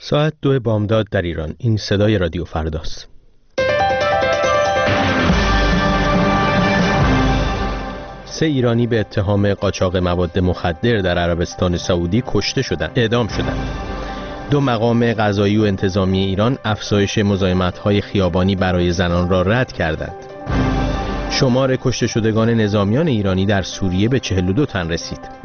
ساعت 2 بامداد در ایران. این صدای رادیو فرداست. سه ایرانی به اتهام قاچاق مواد مخدر در عربستان سعودی کشته شدند، اعدام شدند. 2 مقام قضایی و انتظامی ایران افزایش مزاحمت‌های خیابانی برای زنان را رد کردند. شمار کشته شدگان نظامیان ایرانی در سوریه به 42 تن رسید.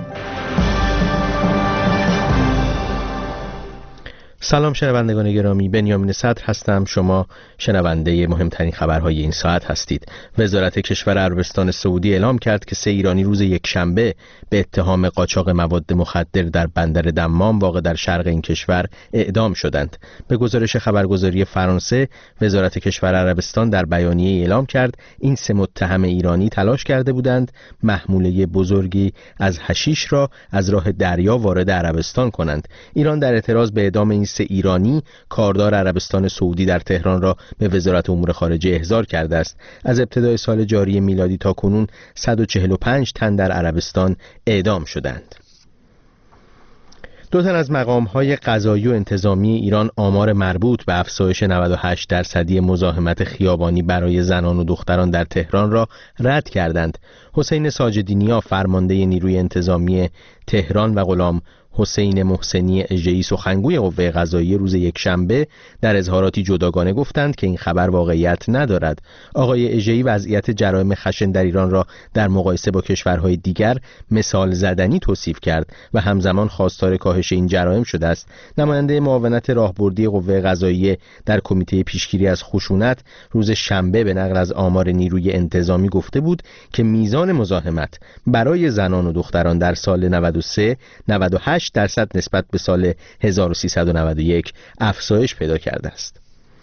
سلام شنوندگان گرامی، بنیامین صدر هستم. شما شنونده مهمترین خبرهای این ساعت هستید. وزارت کشور عربستان سعودی اعلام کرد که 3 ایرانی روز یکشنبه به اتهام قاچاق مواد مخدر در بندر دمام واقع در شرق این کشور اعدام شدند. به گزارش خبرگزاری فرانسه، وزارت کشور عربستان در بیانیه اعلام کرد این 3 متهم ایرانی تلاش کرده بودند محموله بزرگی از حشیش را از راه دریا وارد عربستان کنند. ایران در اعتراض به اعدام این 3 ایرانی کاردار عربستان سعودی در تهران را به وزارت امور خارجه احضار کرده است. از ابتدای سال جاری میلادی تا کنون 145 تن در عربستان اعدام شدند. 2 تن از مقام‌های قضایی و انتظامی ایران آمار مربوط به افزایش 98% مزاحمت خیابانی برای زنان و دختران در تهران را رد کردند. حسین ساجدینیا فرمانده نیروی انتظامی تهران و غلام حسین محسنی اژه‌ای سخنگوی قوه قضاییه روز یکشنبه در اظهاراتی جداگانه گفتند که این خبر واقعیت ندارد. آقای اژه‌ای وضعیت جرایم خشن در ایران را در مقایسه با کشورهای دیگر مثال زدنی توصیف کرد و همزمان خواستار کاهش این جرایم شده است. نماینده معاونت راهبردی قوه قضاییه در کمیته پیشگیری از خشونت روز شنبه به نقل از آمار نیروی انتظامی گفته بود که میزان مزاحمت برای زنان و دختران در سال 93 98% نسبت به سال 1391 افزایش پیدا کرده است.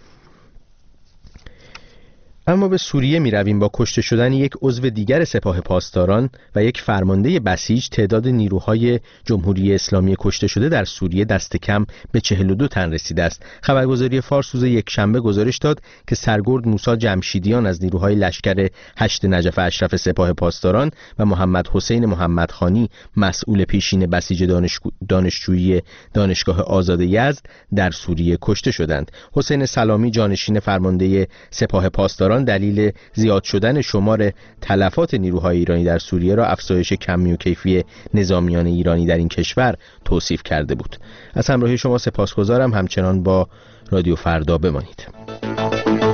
اما به سوریه می رویم. با کشته شدن یک عضو دیگر سپاه پاسداران و یک فرمانده بسیج، تعداد نیروهای جمهوری اسلامی کشته شده در سوریه دست کم به 42 تن رسیده است. خبرگزاری فارس روز یکشنبه گزارش داد که سرگرد موسی جمشیدیان از نیروهای لشکر 8 نجف اشرف سپاه پاسداران و محمد حسین محمدخانی مسئول پیشین بسیج دانشجویی دانشگاه آزاد یزد در سوریه کشته شدند. حسین سلامی جانشین فرمانده سپاه پاسداران دلیل زیاد شدن شمار تلفات نیروهای ایرانی در سوریه را افزایش کمی و کیفی نظامیان ایرانی در این کشور توصیف کرده بود. از همراهی شما سپاسگزارم. همچنان با رادیو فردا بمانید.